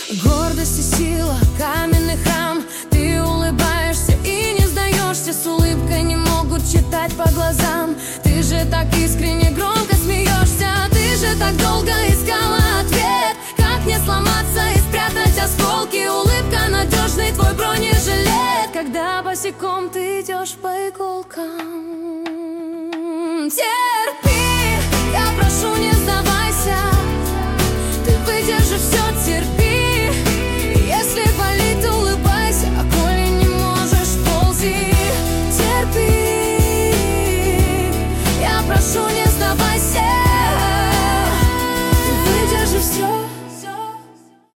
Гордость и сила, каменный храм. Ты улыбаешься и не сдаешься, с улыбкой не могут читать по глазам. Ты же так искренне громко смеешься, ты же так долго искала ответ. Как не сломаться и спрятать осколки, улыбка надежный твой бронежилет. Когда босиком ты идешь по иголкам, терпи.